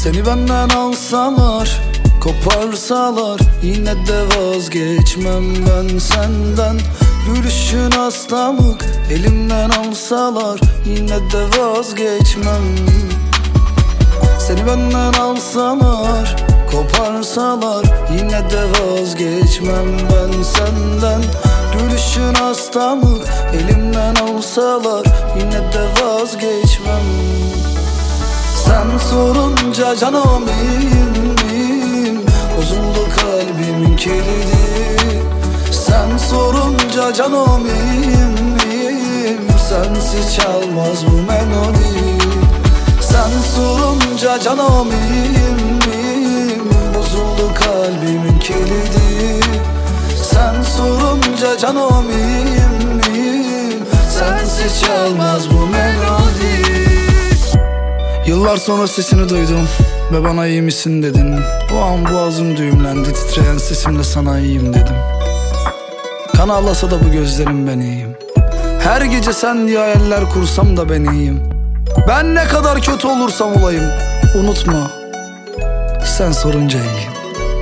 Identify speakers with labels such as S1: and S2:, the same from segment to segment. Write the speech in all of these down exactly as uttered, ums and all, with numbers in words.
S1: Seni benden alsalar, koparsalar, yine de vazgeçmem ben senden. Gülüşün hastalık, elimden alsalar, yine de vazgeçmem. Seni benden alsalar, koparsalar, yine de vazgeçmem ben senden. Gülüşün hastalık, elimden alsalar, yine de vazgeçmem. Sen sorunca canım iyiyim, iyiyim. Bozuldu kalbimin kilidi. Sen sorunca canım iyiyim, iyiyim. Sensiz çalmaz bu melodi. Sen sorunca canım iyiyim, iyiyim. Bozuldu kalbimin kilidi. Sen sorunca canım iyiyim, iyiyim. Sensiz çalmaz bu melodi. Yıllar sonra sesini duydum ve bana iyi misin dedin. O an boğazım düğümlendi, titreyen sesimle sana iyiyim dedim. Kan ağlasa da bu gözlerim ben iyiyim. Her gece sen diye hayaller kursam da ben iyiyim. Ben ne kadar kötü olursam olayım, unutma, sen sorunca iyiyim.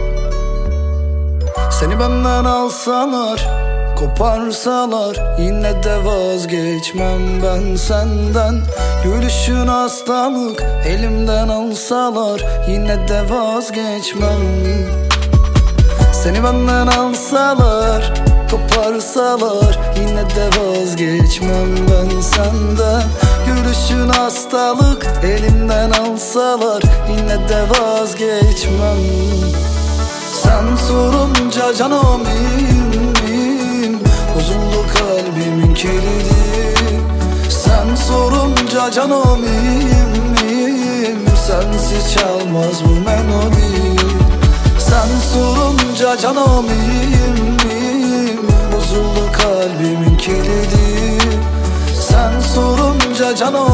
S1: Seni benden alsalar, koparsalar, yine de vazgeçmem ben senden. Gülüşün hastalık, elimden alsalar, yine de vazgeçmem. Seni benden alsalar, koparsalar, yine de vazgeçmem ben senden. Gülüşün hastalık, elimden alsalar, yine de vazgeçmem. Sen sorunca canım iyiyim, iyiyim. Bozuldu kalbimin kilidi. Sen sorunca canım iyiyim, iyiyim. Sensiz çalmaz bu melodi. Sen sorunca canım iyiyim, iyiyim. Bozuldu kalbimin kilidi. Sen sorunca canım